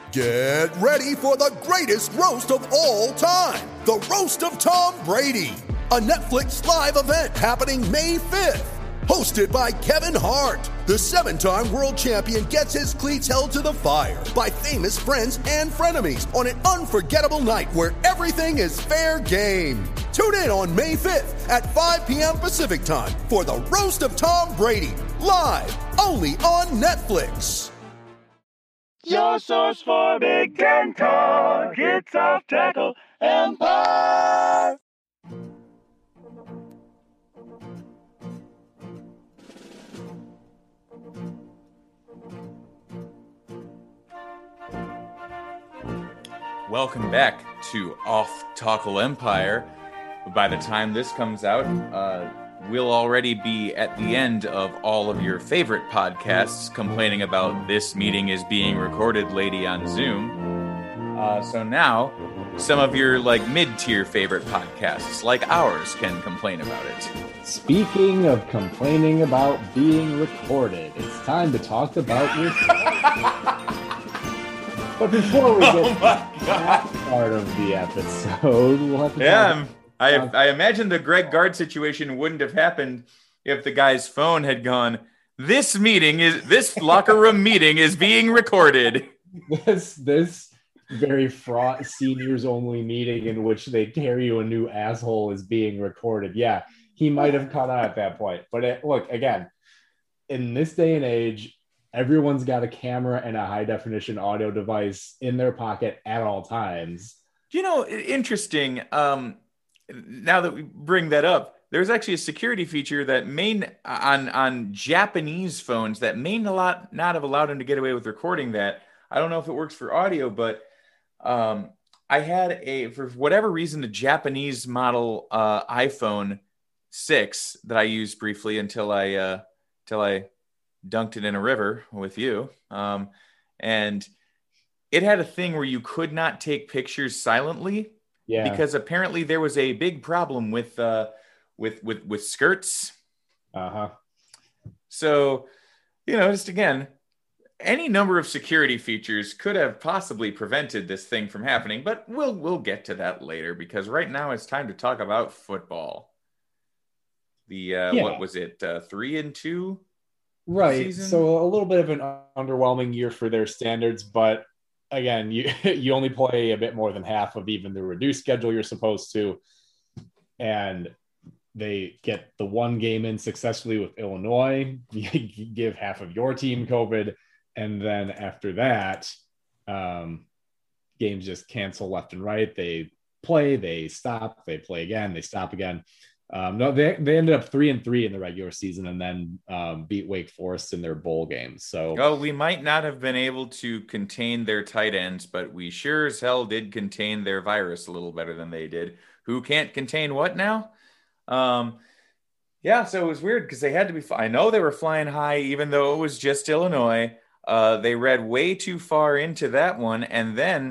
Get ready for the greatest roast of all time, the Roast of Tom Brady, a Netflix live event happening May 5th. Hosted by Kevin Hart, the 7-time world champion gets his cleats held to the fire by famous friends and frenemies on an unforgettable night where everything is fair game. Tune in on May 5th at 5 p.m. Pacific time for the Roast of Tom Brady, live only on Netflix. Your source for big ten talk, it's Off Tackle Empire. Welcome back to Off Tackle Empire. By the time this comes out, we'll already be at the end of all of your favorite podcasts complaining about this meeting is being recorded lady on Zoom. So now, some of your mid-tier favorite podcasts like ours can complain about it. Speaking of complaining about being recorded, it's time to talk about your... But before we get to that part of the episode, we'll have to I imagine the Greg Gard situation wouldn't have happened if the guy's phone had gone, this locker room meeting is being recorded. This very fraught seniors only meeting in which they tear you a new asshole is being recorded. Yeah, he might have caught on at that point. But look, again, in this day and age, everyone's got a camera and a high definition audio device in their pocket at all times. Interesting. Now that we bring that up, there's actually a security feature that on Japanese phones that may not have allowed him to get away with recording that. I don't know if it works for audio, but I had for whatever reason, the Japanese model iPhone 6 that I used briefly until I dunked it in a river with you. And it had a thing where you could not take pictures silently. Yeah. Because apparently there was a big problem with skirts. Uh-huh. So, just again, any number of security features could have possibly prevented this thing from happening, but we'll get to that later because right now it's time to talk about football. What was it? 3-2? Right. Season? So a little bit of an underwhelming year for their standards, but again, you only play a bit more than half of even the reduced schedule you're supposed to. And they get the one game in successfully with Illinois. You give half of your team COVID. And then after that, games just cancel left and right. They play, they stop, they play again, they stop again. No, they ended up 3-3 in the regular season and then beat Wake Forest in their bowl game. So, we might not have been able to contain their tight ends, but we sure as hell did contain their virus a little better than they did. Who can't contain what now? So it was weird because they had to be. I know they were flying high, even though it was just Illinois. They read way too far into that one, and then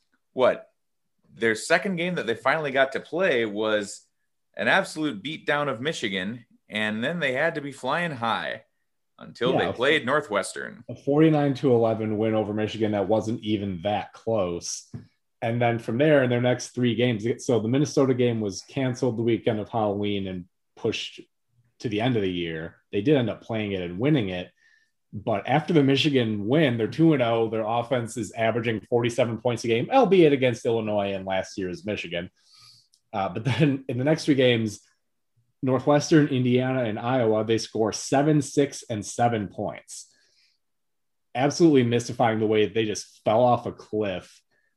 their second game that they finally got to play was an absolute beatdown of Michigan, and then they had to be flying high until they played Northwestern. A 49-11 win over Michigan that wasn't even that close. And then from there, in their next three games, so the Minnesota game was canceled the weekend of Halloween and pushed to the end of the year. They did end up playing it and winning it. But after the Michigan win, they're 2-0. Their offense is averaging 47 points a game, albeit against Illinois and last year's Michigan. But then in the next three games, Northwestern, Indiana, and Iowa, they score 7, 6, and 7 points. Absolutely mystifying the way they just fell off a cliff.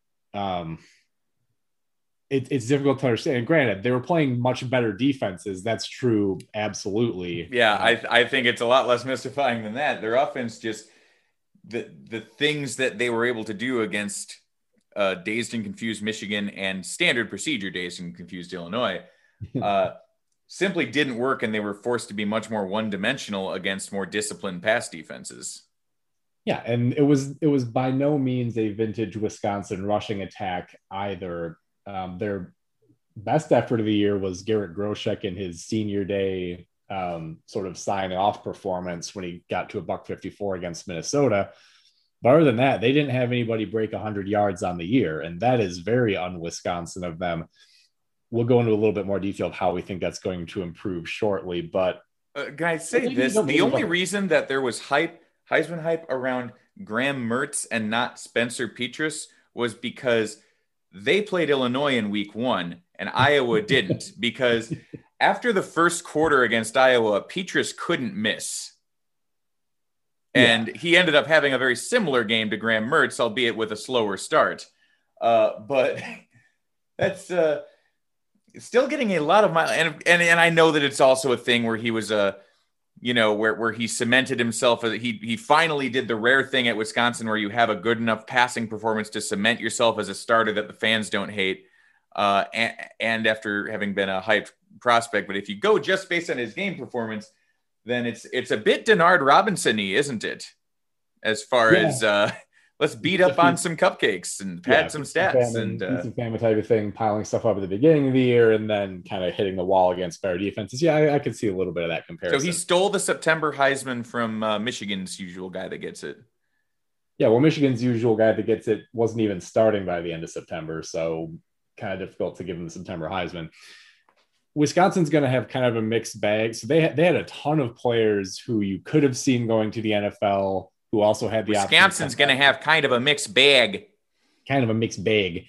It's difficult to understand. And granted, they were playing much better defenses. That's true. Absolutely. Yeah, I think it's a lot less mystifying than that. Their offense just the things that they were able to do against dazed and confused Michigan and standard procedure dazed and confused Illinois simply didn't work, and they were forced to be much more one-dimensional against more disciplined pass defenses. Yeah, and it was by no means a vintage Wisconsin rushing attack either. Their best effort of the year was Garrett Groshek in his senior day sort of sign-off performance when he got to $154 against Minnesota. But other than that, they didn't have anybody break 100 yards on the year, and that is very un-Wisconsin of them. We'll go into a little bit more detail of how we think that's going to improve shortly. But can I say this? The only reason that there was Heisman hype around Graham Mertz and not Spencer Petras was because they played Illinois in week 1 and Iowa didn't, because after the first quarter against Iowa, Petras couldn't miss. And he ended up having a very similar game to Graham Mertz, albeit with a slower start. But that's still getting a lot of mileage. And I know that it's also a thing where he was where he cemented himself. He finally did the rare thing at Wisconsin where you have a good enough passing performance to cement yourself as a starter that the fans don't hate. And after having been a hyped prospect, but if you go just based on his game performance, then it's a bit Denard Robinson-y, isn't it? As far as let's beat up on some cupcakes and pad some stats. It's a family type of thing, piling stuff up at the beginning of the year and then kind of hitting the wall against better defenses. Yeah, I could see a little bit of that comparison. So he stole the September Heisman from Michigan's usual guy that gets it. Yeah, well, Michigan's usual guy that gets it wasn't even starting by the end of September, so kind of difficult to give him the September Heisman. Wisconsin's going to have kind of a mixed bag. So they had a ton of players who you could have seen going to the NFL who also had the Wisconsin's going to have kind of a mixed bag. Kind of a mixed bag.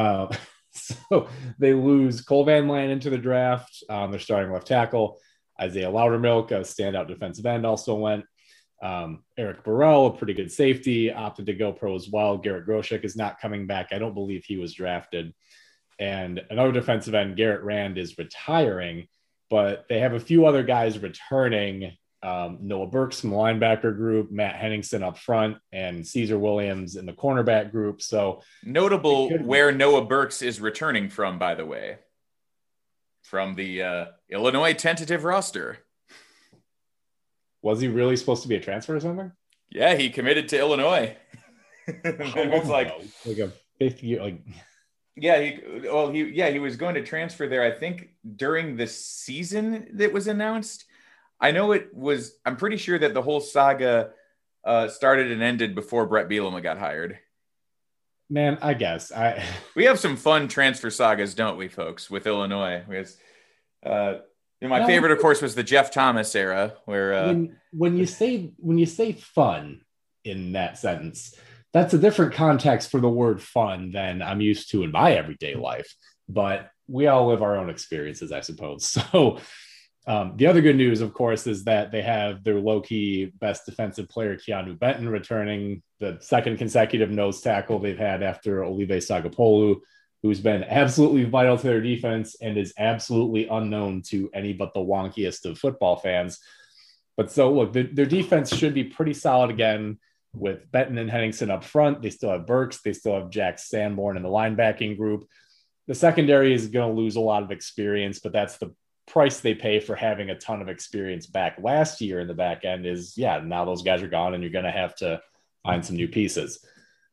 So they lose Cole Van Lanen into the draft. They're starting left tackle. Isaiah Loudermilk, a standout defensive end, also went. Eric Burrell, a pretty good safety, opted to go pro as well. Garrett Groshek is not coming back. I don't believe he was drafted. And another defensive end, Garrett Rand, is retiring, but they have a few other guys returning. Noah Burks from the linebacker group, Matt Henningsen up front, and Caesar Williams in the cornerback group. So notable where Noah Burks is returning from, by the way, from the Illinois tentative roster. Was he really supposed to be a transfer or something? Yeah, he committed to Illinois. It's like a fifth year, he was going to transfer there, I think, during the season that was announced. I know I'm pretty sure that the whole saga started and ended before Brett Bielema got hired. Man, I guess. We have some fun transfer sagas, don't we, folks, with Illinois? My favorite, of course, was the Jeff Thomas era, where when you say fun in that sentence, that's a different context for the word fun than I'm used to in my everyday life. But we all live our own experiences, I suppose. So the other good news, of course, is that they have their low-key best defensive player, Keanu Benton, returning, the second consecutive nose tackle they've had after Olive Sagapolu, who's been absolutely vital to their defense and is absolutely unknown to any but the wonkiest of football fans. But so, look, their defense should be pretty solid again with Benton and Henningsen up front. They still have Burks. They still have Jack Sanborn in the linebacking group. The secondary is going to lose a lot of experience, but that's the price they pay for having a ton of experience back last year in the back end is, now those guys are gone and you're going to have to find some new pieces.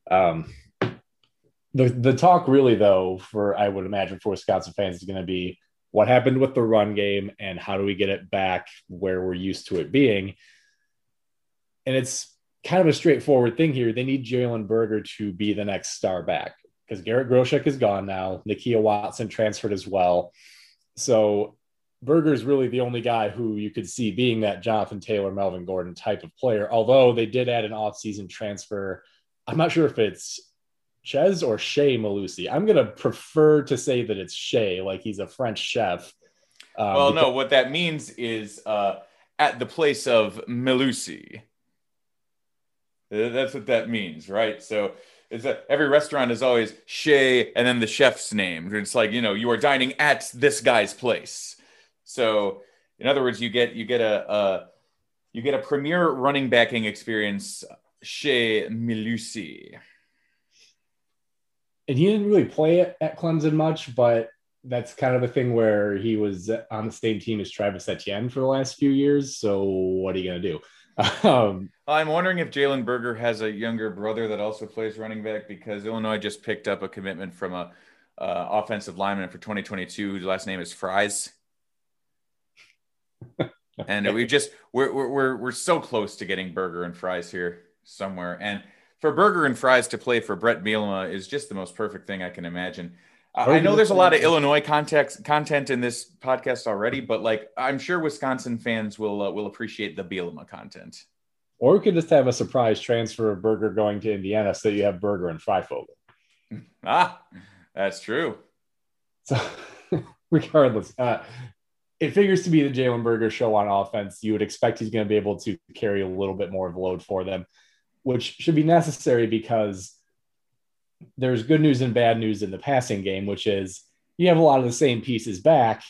The talk really, though, I would imagine for Wisconsin fans is going to be what happened with the run game and how do we get it back where we're used to it being. And it's kind of a straightforward thing here. They need Jalen Berger to be the next star back because Garrett Groshek is gone now. Nakia Watson transferred as well. So Berger is really the only guy who you could see being that Jonathan Taylor, Melvin Gordon type of player, although they did add an offseason transfer. I'm not sure if it's Chez or Shea Malusi. I'm going to prefer to say that it's Shea, like he's a French chef. No, what that means is at the place of Malusi. That's what that means, right? So it's every restaurant is always Shea and then the chef's name. It's like, you are dining at this guy's place. So in other words, you get a premier running backing experience, Shea Malusi. And he didn't really play at Clemson much, but that's kind of a thing where he was on the same team as Travis Etienne for the last few years. So what are you going to do? I'm wondering if Jalen Berger has a younger brother that also plays running back, because Illinois just picked up a commitment from a offensive lineman for 2022 whose last name is Fries. And we're so close to getting Berger and Fries here somewhere. And for Burger and Fries to play for Brett Bielema is just the most perfect thing I can imagine. I know there's a lot of Illinois content in this podcast already, but like I'm sure Wisconsin fans will appreciate the Bielema content. Or we could just have a surprise transfer of Burger going to Indiana so you have Burger and Freifogel. That's true. So regardless, it figures to be the Jalen Burger show on offense. You would expect he's going to be able to carry a little bit more of a load for them, which should be necessary because there's good news and bad news in the passing game, which is you have a lot of the same pieces back.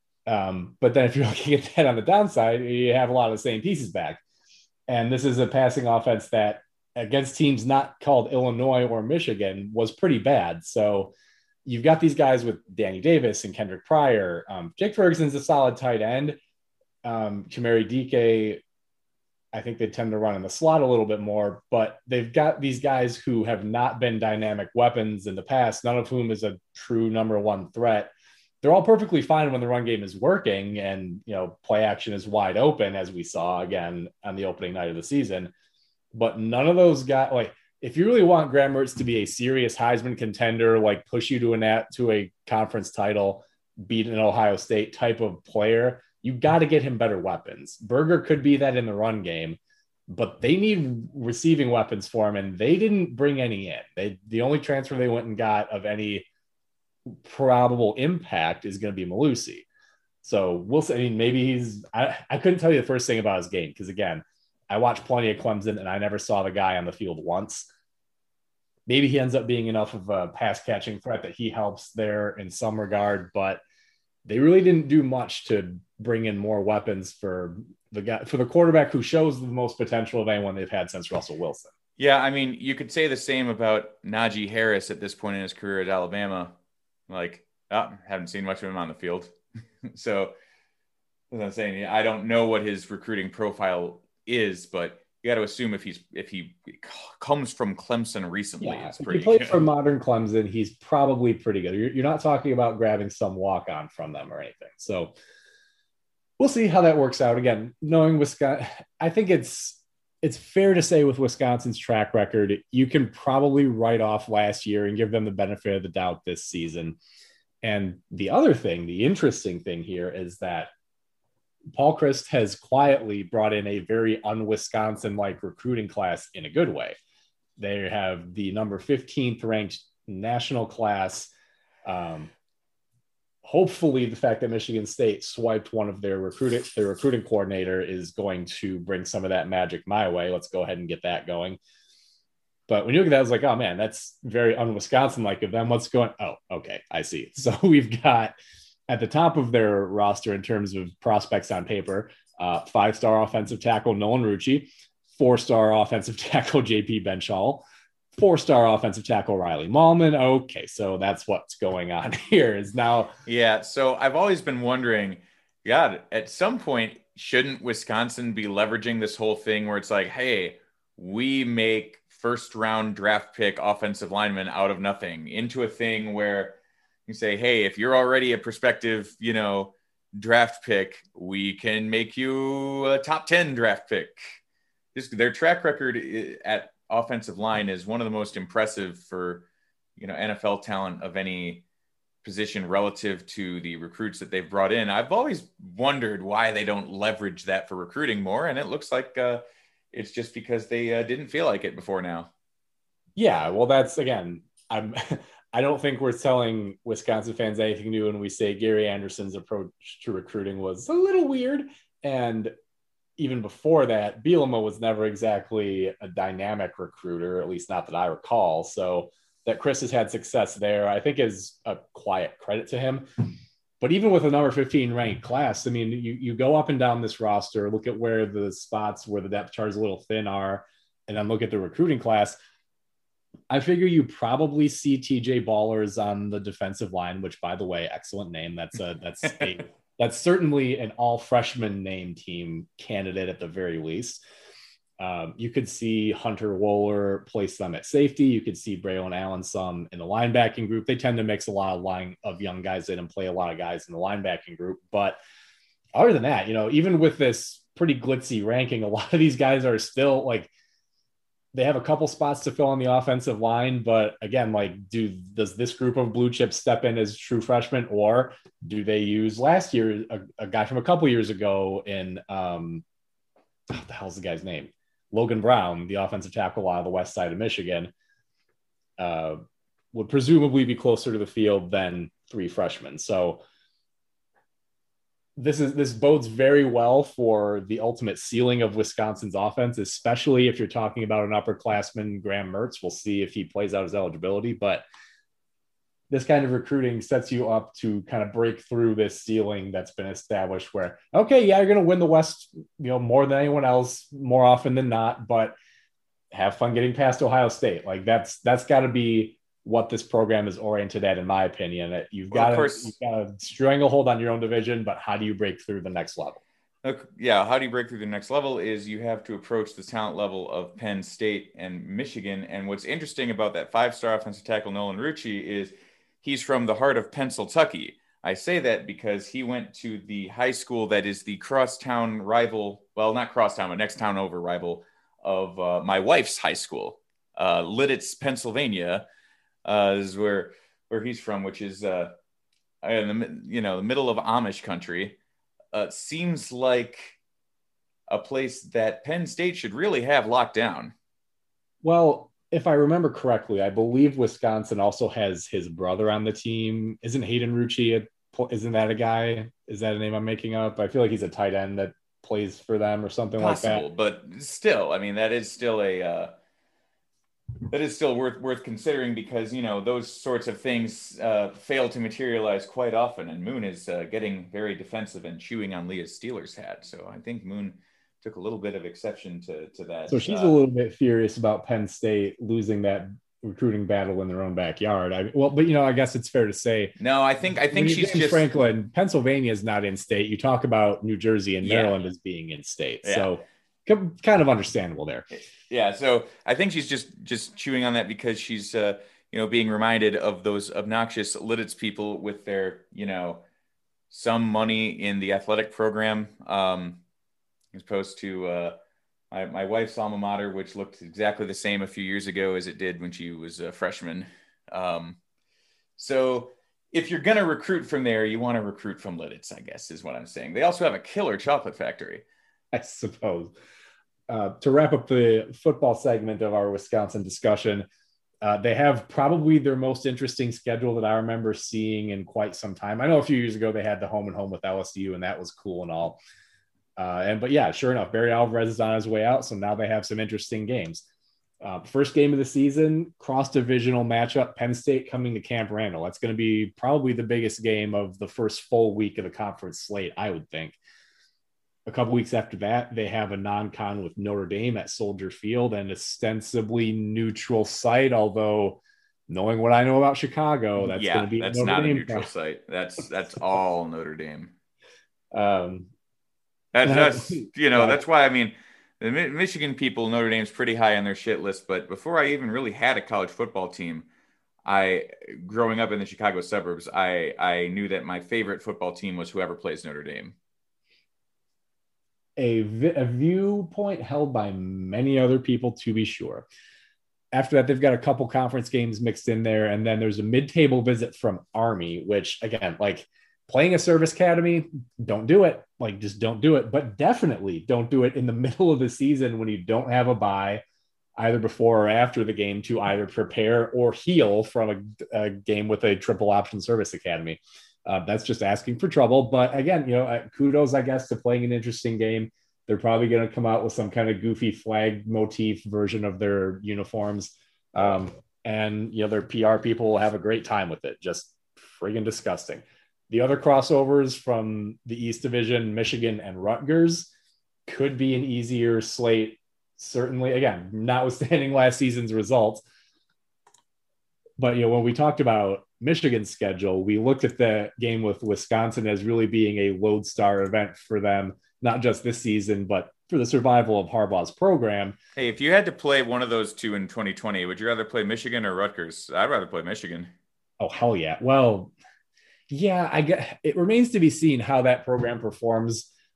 But then if you're looking at that on the downside, you have a lot of the same pieces back. And this is a passing offense that against teams not called Illinois or Michigan was pretty bad. So you've got these guys with Danny Davis and Kendrick Pryor. Jake Ferguson's a solid tight end. Chimere Dike, I think they tend to run in the slot a little bit more, but they've got these guys who have not been dynamic weapons in the past, none of whom is a true number one threat. They're all perfectly fine when the run game is working and, play action is wide open, as we saw again on the opening night of the season. But none of those guys, like, if you really want Graham Mertz to be a serious Heisman contender, like push you to a conference title, beat an Ohio State type of player, you got to get him better weapons. Burger could be that in the run game, but they need receiving weapons for him, and they didn't bring any in. The only transfer they went and got of any probable impact is going to be Malusi. So we'll see. I mean, maybe I couldn't tell you the first thing about his game because, again, I watched plenty of Clemson and I never saw the guy on the field once. Maybe he ends up being enough of a pass catching threat that he helps there in some regard, but they really didn't do much to bring in more weapons for the quarterback who shows the most potential of anyone they've had since Russell Wilson. Yeah. I mean, you could say the same about Najee Harris at this point in his career at Alabama. Like, haven't seen much of him on the field. So as I'm saying, I don't know what his recruiting profile is, but you got to assume if he comes from Clemson recently, it's pretty good. If he played good. for modern Clemson, he's probably pretty good. You're not talking about grabbing some walk-on from them or anything. So we'll see how that works out. Again, knowing Wisconsin, I think it's fair to say with Wisconsin's track record, you can probably write off last year and give them the benefit of the doubt this season. And the other thing, the interesting thing here is that Paul Chryst has quietly brought in a very un-Wisconsin-like recruiting class in a good way. They have the number 15th ranked national class. Hopefully the fact that Michigan State swiped one of their recruiting coordinator is going to bring some of that magic my way. Let's go ahead and get that going. But when you look at that, I was like, oh man, that's very un-Wisconsin-like of them. What's going? Oh, okay. I see. So we've got at the top of their roster in terms of prospects on paper, 5-star offensive tackle Nolan Rucci, 4-star offensive tackle JP Benchall, 4-star offensive tackle Riley Mahlman. Okay, so that's what's going on here is now. Yeah, so I've always been wondering, God, at some point, shouldn't Wisconsin be leveraging this whole thing where it's like, hey, we make first-round draft pick offensive linemen out of nothing into a thing where you say, hey, if you're already a prospective, draft pick, we can make you a top 10 draft pick. Just their track record at offensive line is one of the most impressive for, NFL talent of any position relative to the recruits that they've brought in. I've always wondered why they don't leverage that for recruiting more. And it looks like it's just because they didn't feel like it before now. Yeah. Well, that's again, I don't think we're telling Wisconsin fans anything new when we say Gary Anderson's approach to recruiting was a little weird. And even before that, Bielema was never exactly a dynamic recruiter, at least not that I recall. So that Chryst has had success there, I think is a quiet credit to him. But even with a number 15 ranked class, I mean, you go up and down this roster, look at where the spots where the depth chart is a little thin are, and then look at the recruiting class. I figure you probably see TJ Ballers on the defensive line, which, by the way, excellent name. That's certainly an all freshman name team candidate at the very least. You could see Hunter Wohler place them at safety. You could see Braylon Allen some in the linebacking group. They tend to mix a lot of young guys in and play a lot of guys in the linebacking group. But other than that, even with this pretty glitzy ranking, a lot of these guys are still like, they have a couple spots to fill on the offensive line, but again, like, does this group of blue chips step in as true freshmen, or do they use last year a guy from a couple years ago in what the hell's the guy's name? Logan Brown, the offensive tackle out of the west side of Michigan, would presumably be closer to the field than three freshmen. So this bodes very well for the ultimate ceiling of Wisconsin's offense, especially if you're talking about an upperclassman, Graham Mertz. We'll see if he plays out his eligibility, but this kind of recruiting sets you up to kind of break through this ceiling that's been established where, okay, yeah, you're going to win the West, more than anyone else more often than not, but have fun getting past Ohio State. Like that's got to be what this program is oriented at, in my opinion. You've got to stranglehold on your own division, but how do you break through the next level? Yeah, how do you break through the next level is you have to approach the talent level of Penn State and Michigan. And what's interesting about that five-star offensive tackle, Nolan Rucci, is he's from the heart of Pennsylvania. I say that because he went to the high school that is the crosstown rival, well, not crosstown, but next town over rival of my wife's high school. Lidditz, Pennsylvania, is where he's from, which is in the middle of Amish country. Seems like a place that Penn State should really have locked down. Well, if I remember correctly, I believe Wisconsin also has his brother on the team. Isn't Hayden Rucci? Isn't that a guy? Is that a name I'm making up? I feel like he's a tight end that plays for them or something Possible, like that. But still, I mean, that is still worth considering because, those sorts of things fail to materialize quite often. And Moon is getting very defensive and chewing on Leah's Steelers hat. So I think Moon took a little bit of exception to that. So she's a little bit furious about Penn State losing that recruiting battle in their own backyard. I guess it's fair to say. No, I think she's just Franklin. Pennsylvania is not in state. You talk about New Jersey and Maryland as being in state. Yeah. So kind of understandable there. Yeah. So I think she's just chewing on that because she's, being reminded of those obnoxious Lidditz people with their, some money in the athletic program, as opposed to my wife's alma mater, which looked exactly the same a few years ago as it did when she was a freshman. So if you're going to recruit from there, you want to recruit from Lidditz, I guess is what I'm saying. They also have a killer chocolate factory, I suppose. To wrap up the football segment of our Wisconsin discussion, they have probably their most interesting schedule that I remember seeing in quite some time. I know a few years ago they had the home and home with LSU, and that was cool and all. But yeah, sure enough, Barry Alvarez is on his way out. So now they have some interesting games. First game of the season, cross-divisional matchup, Penn State coming to Camp Randall. That's going to be probably the biggest game of the first full week of the conference slate, I would think. A couple weeks after that, they have a non-con with Notre Dame at Soldier Field, an ostensibly neutral site, although knowing what I know about Chicago, that's going to be that's not a neutral site. That's all Notre Dame. That's why, I mean, the Michigan people, Notre Dame's pretty high on their shit list. But before I even really had a college football team, growing up in the Chicago suburbs, I knew that my favorite football team was whoever plays Notre Dame. A viewpoint held by many other people, to be sure. After that, they've got a couple conference games mixed in there. And then there's a mid-table visit from Army, which, again, like, playing a service academy, don't do it. Like, just don't do it. But definitely don't do it in the middle of the season when you don't have a bye, either before or after the game, to either prepare or heal from a game with a triple option service academy. That's just asking for trouble. But again, kudos, I guess, to playing an interesting game. They're probably going to come out with some kind of goofy flag motif version of their uniforms. And their PR people will have a great time with it. Just friggin' disgusting. The other crossovers from the East Division, Michigan and Rutgers, could be an easier slate. Certainly, again, notwithstanding last season's results. But, when we talked about Michigan's schedule, we looked at the game with Wisconsin as really being a lodestar event for them, not just this season, but for the survival of Harbaugh's program. Hey, if you had to play one of those two in 2020, would you rather play Michigan or Rutgers? I'd rather play Michigan. Oh, hell yeah. Well, yeah, I guess it remains to be seen how that program performs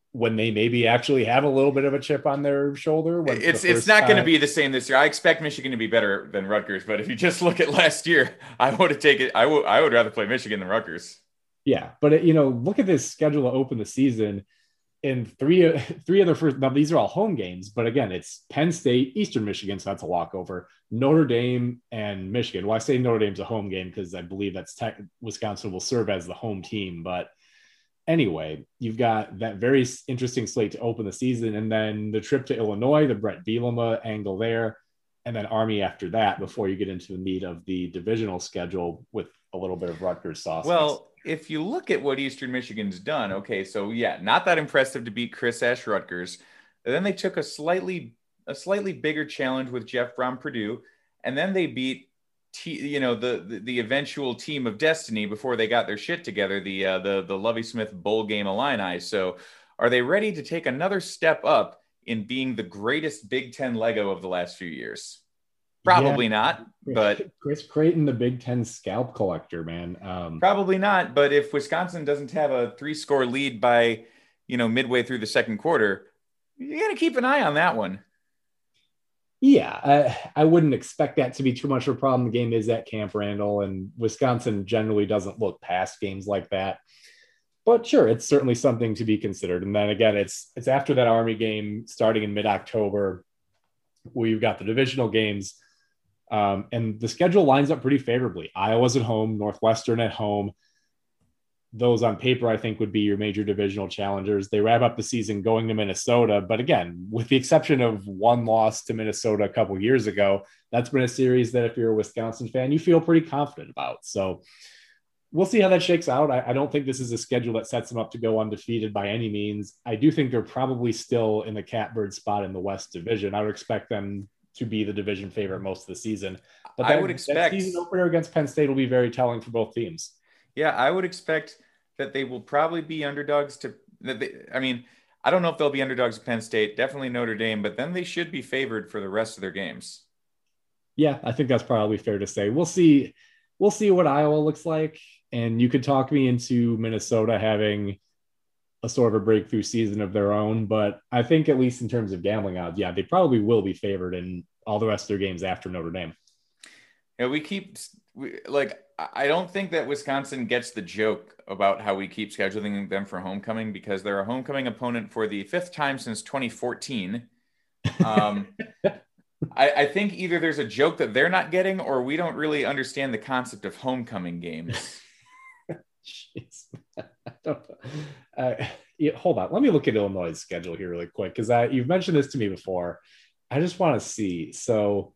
when they maybe actually have a little bit of a chip on their shoulder. It's not going to be the same this year. I expect Michigan to be better than Rutgers, but if you just look at last year, I would have taken. I would rather play Michigan than Rutgers. Yeah, but look at this schedule to open the season. In three of the first, now these are all home games, but again, it's Penn State, Eastern Michigan, so that's a walkover. Notre Dame and Michigan. Well, I say Notre Dame's a home game because I believe Wisconsin will serve as the home team. But anyway, you've got that very interesting slate to open the season, and then the trip to Illinois, the Brett Bielema angle there, and then Army after that before you get into the meat of the divisional schedule with a little bit of Rutgers sauce. Well, if you look at what Eastern Michigan's done, okay, so yeah, not that impressive to beat Chris Ash Rutgers. And then they took a slightly bigger challenge with Jeff Brom Purdue, and then they beat the eventual team of destiny before they got their shit together, the Lovie Smith bowl game Illini. So are they ready to take another step up in being the greatest Big Ten Lego of the last few years? Probably not, but Chris Creighton, the Big Ten scalp collector, man. Probably not. But if Wisconsin doesn't have a 3-score lead by, midway through the second quarter, you got to keep an eye on that one. Yeah, I wouldn't expect that to be too much of a problem. The game is at Camp Randall, and Wisconsin generally doesn't look past games like that. But sure, it's certainly something to be considered. And then again, it's after that Army game starting in mid-October, where you've got the divisional games. And the schedule lines up pretty favorably. Iowa's at home, Northwestern at home. Those on paper, I think, would be your major divisional challengers. They wrap up the season going to Minnesota. But again, with the exception of one loss to Minnesota a couple of years ago, that's been a series that if you're a Wisconsin fan, you feel pretty confident about. So we'll see how that shakes out. I don't think this is a schedule that sets them up to go undefeated by any means. I do think they're probably still in the catbird spot in the West Division. I would expect them to be the division favorite most of the season. But I would expect that season opener against Penn State will be very telling for both teams. Yeah, I would expect that they will probably be underdogs I don't know if they'll be underdogs to Penn State, definitely Notre Dame, but then they should be favored for the rest of their games. Yeah, I think that's probably fair to say. We'll see what Iowa looks like. And you could talk me into Minnesota having a sort of a breakthrough season of their own, but I think at least in terms of gambling odds, yeah, they probably will be favored in all the rest of their games after Notre Dame. Yeah, I don't think that Wisconsin gets the joke about how we keep scheduling them for homecoming because they're a homecoming opponent for the 5th time since 2014. I think either there's a joke that they're not getting or we don't really understand the concept of homecoming games. Jeez. I don't know. Hold on. Let me look at Illinois' schedule here really quick because you've mentioned this to me before. I just want to see. So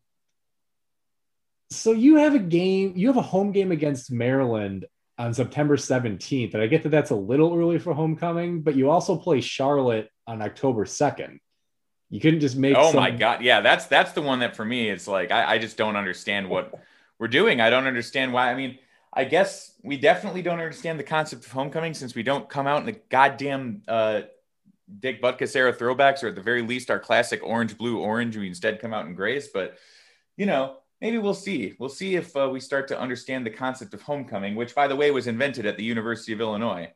you have a home game against Maryland on September 17th. And I get that that's a little early for homecoming, but you also play Charlotte on October 2nd. You couldn't just make. Oh my God. Yeah. That's the one that for me, it's like, I just don't understand what we're doing. I don't understand why. I mean, I guess we definitely don't understand the concept of homecoming since we don't come out in the goddamn Dick Butkus era throwbacks, or at the very least our classic orange, blue, orange. We instead come out in grays, but maybe we'll see. We'll see if we start to understand the concept of homecoming, which by the way was invented at the University of Illinois.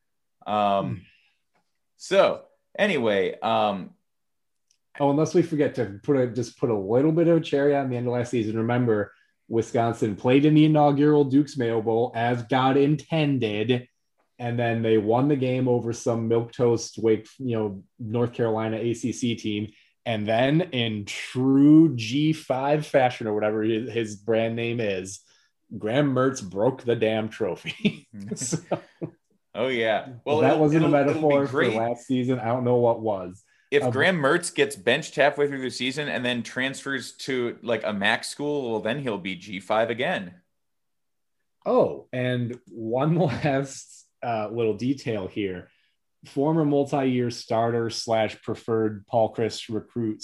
So anyway, unless we forget to put a little bit of a cherry on the end of last season. Remember, Wisconsin played in the inaugural Duke's Mayo Bowl as God intended, and then they won the game over some milquetoast North Carolina ACC team. And then in true G5 fashion, or whatever his brand name is, Graham Mertz broke the damn trophy. So, oh yeah. Well, that wasn't a metaphor for last season. I don't know what was. If Graham Mertz gets benched halfway through the season and then transfers to like a MAC school, well, then he'll be G5 again. Oh, and one last little detail here. Former multi-year starter / preferred Paul Chryst recruit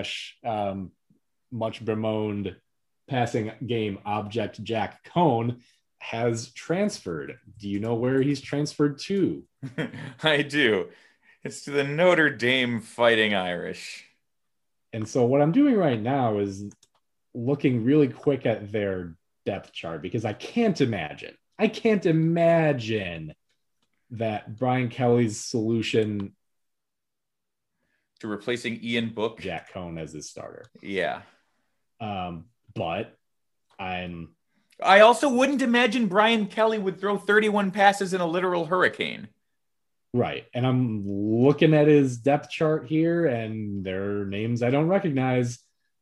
/ much bemoaned passing game object Jack Cohn has transferred. Do you know where he's transferred to? I do. It's to the Notre Dame Fighting Irish. And so what I'm doing right now is looking really quick at their depth chart because I can't imagine that Brian Kelly's solution to replacing Ian Book. Jack Cohn as his starter. Yeah. But I also wouldn't imagine Brian Kelly would throw 31 passes in a literal hurricane. Right. And I'm looking at his depth chart here, and there are names I don't recognize.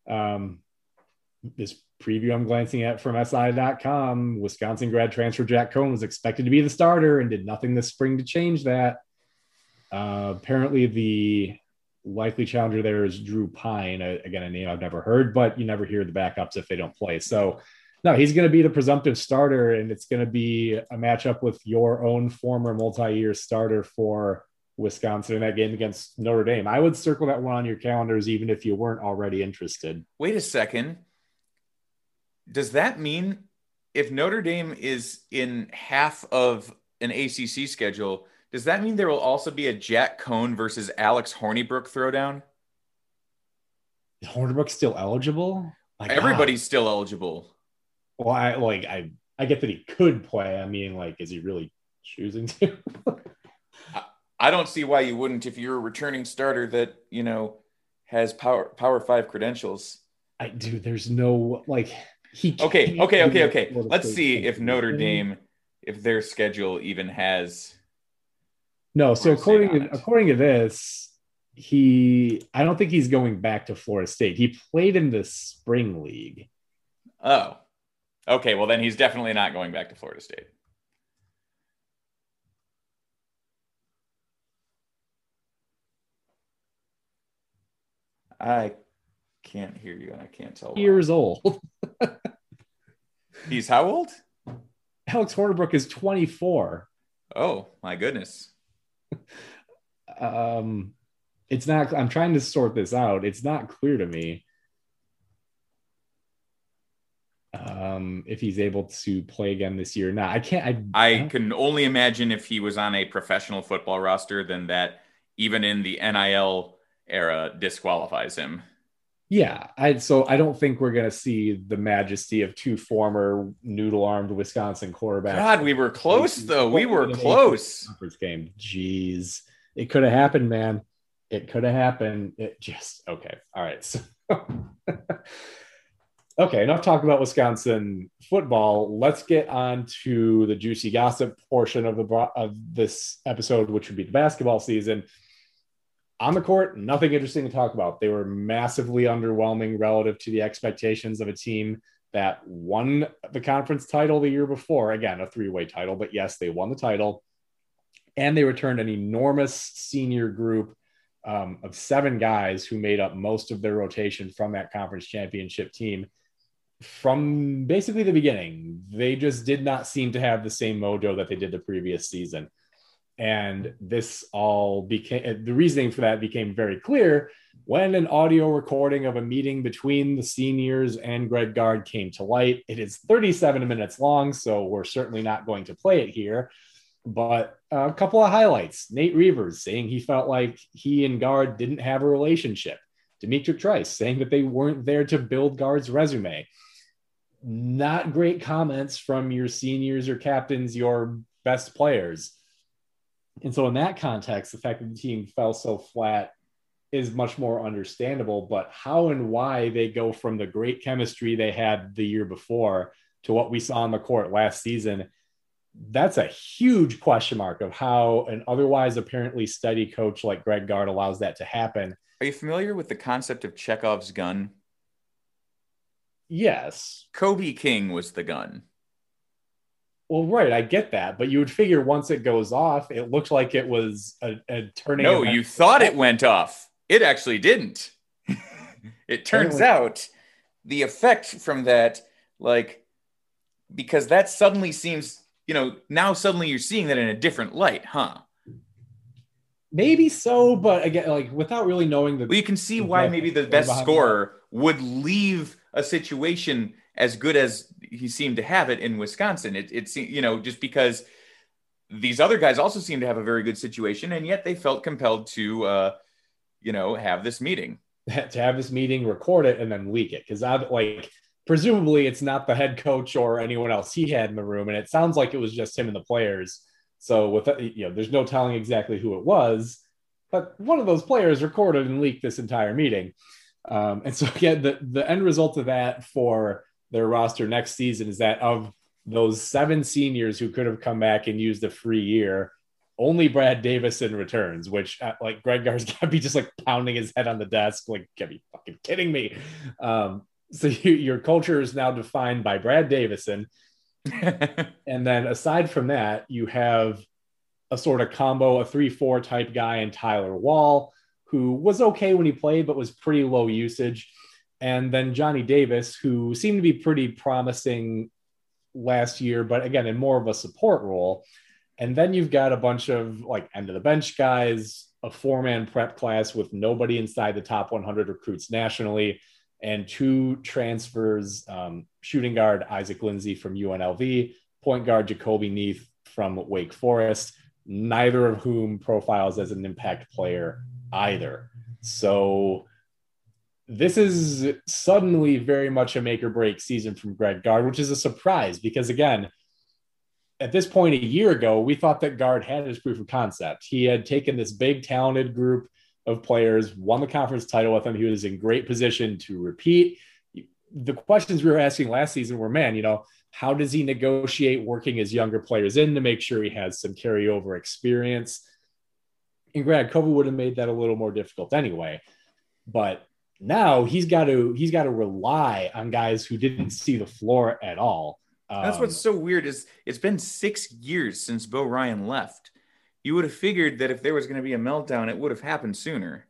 This preview I'm glancing at from SI.com, Wisconsin grad transfer Jack Cohn was expected to be the starter and did nothing this spring to change that. Apparently the likely challenger there is Drew Pine. Again, a name I've never heard, but you never hear the backups if they don't play. So no, he's going to be the presumptive starter, and it's going to be a matchup with your own former multi-year starter for Wisconsin in that game against Notre Dame. I would circle that one on your calendars, even if you weren't already interested. Wait a second. Does that mean if Notre Dame is in half of an ACC schedule, does that mean there will also be a Jack Cohn versus Alex Hornibrook throwdown? Is Hornibrook still eligible? Everybody's still eligible. Well, I get that he could play. I mean, is he really choosing to? I don't see why you wouldn't if you're a returning starter that, has Power 5 credentials. There's no Okay. Let's see if Notre Dame, if their schedule even has. No, so according to this, I don't think he's going back to Florida State. He played in the spring league. Oh, okay. Well, then he's definitely not going back to Florida State. I can't hear you, and I can't tell. Years old. He's how old? Alex Hornibrook is 24. Oh, my goodness. It's not. I'm trying to sort this out. It's not clear to me if he's able to play again this year or not. I can't. I can only imagine if he was on a professional football roster, then that even in the NIL era disqualifies him. Yeah, so I don't think we're going to see the majesty of two former noodle-armed Wisconsin quarterbacks. God, we were close, though. We were close. Conference game. Jeez. It could have happened, man. It could have happened. It just, okay. All right. So, okay, enough talk about Wisconsin football. Let's get on to the juicy gossip portion of this episode, which would be the basketball season. On the court, nothing interesting to talk about. They were massively underwhelming relative to the expectations of a team that won the conference title the year before. Again, a three-way title, but yes, they won the title. And they returned an enormous senior group of 7 guys who made up most of their rotation from that conference championship team. From basically the beginning, they just did not seem to have the same mojo that they did the previous season. And this all became, the reasoning for that became very clear when an audio recording of a meeting between the seniors and Greg Gard came to light. It is 37 minutes long, so we're certainly not going to play it here. But a couple of highlights. Nate Reavers saying he felt like he and Gard didn't have a relationship. Demetric Trice saying that they weren't there to build Gard's resume. Not great comments from your seniors or captains, your best players. And so in that context, the fact that the team fell so flat is much more understandable, but how and why they go from the great chemistry they had the year before to what we saw on the court last season, that's a huge question mark of how an otherwise apparently steady coach like Greg Gard allows that to happen. Are you familiar with the concept of Chekhov's gun? Yes. Kobe King was the gun. Well, right, I get that, but you would figure once it goes off, it looked like it was a turning. No, you thought it went off. It actually didn't. It turns out the effect from that, because that suddenly seems, now suddenly you're seeing that in a different light, huh? Maybe so, but again, without really knowing you can see why maybe the best scorer would leave a situation as good as he seemed to have it in Wisconsin. It just because these other guys also seem to have a very good situation, and yet they felt compelled to, have this meeting. To have this meeting, record it, and then leak it. Because presumably it's not the head coach or anyone else he had in the room, and it sounds like it was just him and the players. So there's no telling exactly who it was, but one of those players recorded and leaked this entire meeting. And so again, the end result of that for their roster next season is that of those 7 seniors who could have come back and used a free year, only Brad Davison returns, which like Greg Gard's got to be just like pounding his head on the desk. Like, can't be fucking kidding me. So your culture is now defined by Brad Davison. And then aside from that, you have a sort of combo, a 3-4 type guy in Tyler Wall, who was okay when he played, but was pretty low usage. And then Johnny Davis, who seemed to be pretty promising last year, but again, in more of a support role. And then you've got a bunch of like end of the bench guys, a 4-man prep class with nobody inside the top 100 recruits nationally, and 2 transfers, shooting guard Isaac Lindsay from UNLV, point guard Jacoby Neath from Wake Forest, neither of whom profiles as an impact player either. So this is suddenly very much a make or break season from Greg Gard, which is a surprise because, again, at this point a year ago, we thought that Gard had his proof of concept. He had taken this big, talented group of players, won the conference title with them. He was in great position to repeat. The questions we were asking last season were, man, how does he negotiate working his younger players in to make sure he has some carryover experience? And Greg Kovu would have made that a little more difficult anyway. But now he's got to rely on guys who didn't see the floor at all. That's what's so weird is it's been 6 years since Bo Ryan left. You would have figured that if there was going to be a meltdown, it would have happened sooner.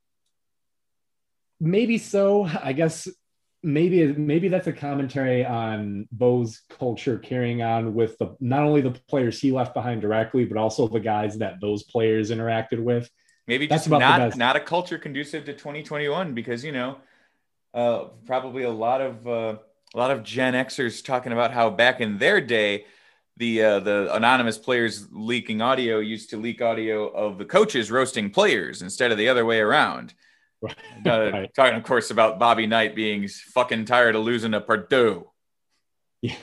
Maybe so. I guess maybe that's a commentary on Bo's culture carrying on with not only the players he left behind directly, but also the guys that those players interacted with. Maybe that's just not a culture conducive to 2021 because, probably a lot of Gen Xers talking about how back in their day, the anonymous players leaking audio used to leak audio of the coaches roasting players instead of the other way around. Right. Talking, of course, about Bobby Knight being fucking tired of losing to Purdue. Yeah.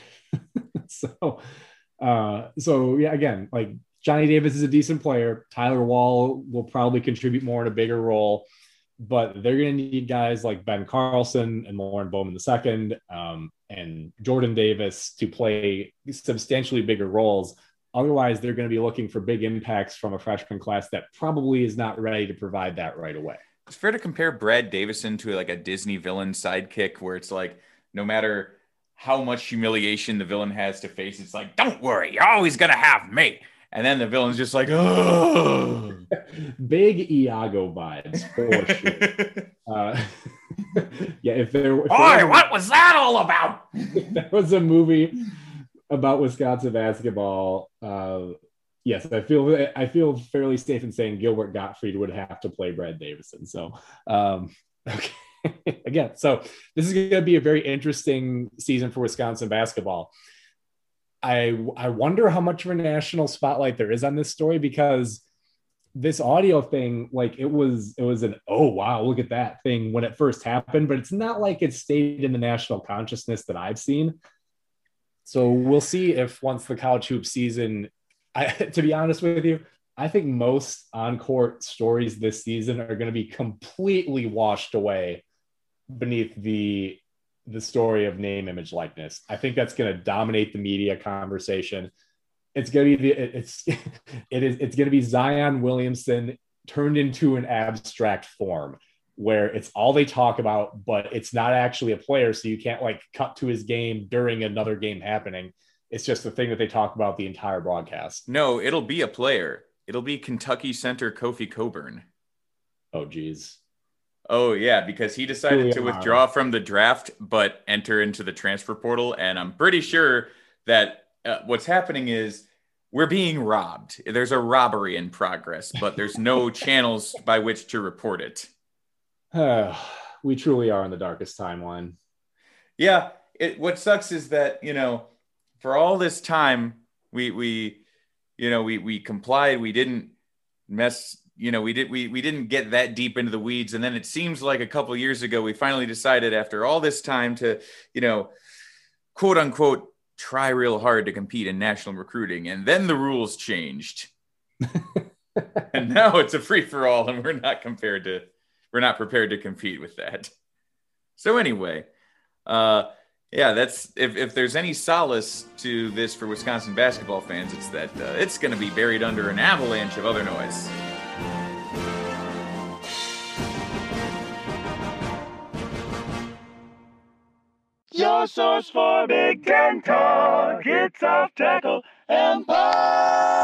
So yeah, again, like Johnny Davis is a decent player. Tyler Wall will probably contribute more in a bigger role, but they're going to need guys like Ben Carlson and Lauren Bowman II and Jordan Davis to play substantially bigger roles. Otherwise, they're going to be looking for big impacts from a freshman class that probably is not ready to provide that right away. It's fair to compare Brad Davison to like a Disney villain sidekick where it's like, no matter how much humiliation the villain has to face, it's like, don't worry, you're always going to have me. And then the villain's just like, oh. Big Iago vibes for sure. Yeah, what was that all about? If there was a movie about Wisconsin basketball, yes, I feel fairly safe in saying Gilbert Gottfried would have to play Brad Davison. So, okay. Again, so this is going to be a very interesting season for Wisconsin basketball. I wonder how much of a national spotlight there is on this story because this audio thing, like it was an, oh, wow, look at that thing when it first happened, but it's not like it stayed in the national consciousness that I've seen. So we'll see if once the college hoop season, to be honest with you, I think most on-court stories this season are going to be completely washed away beneath the story of name, image, likeness. I think that's going to dominate the media conversation. It's going to be it's going to be Zion Williamson turned into an abstract form where it's all they talk about, but it's not actually a player. So you can't like cut to his game during another game happening. It's just the thing that they talk about the entire broadcast. No, it'll be a player. It'll be Kentucky center Kofi Cockburn. Oh, geez. Oh, yeah, because he decided to withdraw from the draft, but enter into the transfer portal. And I'm pretty sure that what's happening is we're being robbed. There's a robbery in progress, but there's no channels by which to report it. We truly are in the darkest timeline. Yeah. What sucks is that, for all this time, we complied. We didn't mess. We didn't get that deep into the weeds. And then it seems like a couple of years ago, we finally decided after all this time to, quote unquote, try real hard to compete in national recruiting. And then the rules changed. And now it's a free for all, and we're not prepared to compete with that. So anyway, that's if there's any solace to this for Wisconsin basketball fans, it's that it's going to be buried under an avalanche of other noise. Your source for Big Ten talk. It's Off Tackle Empire.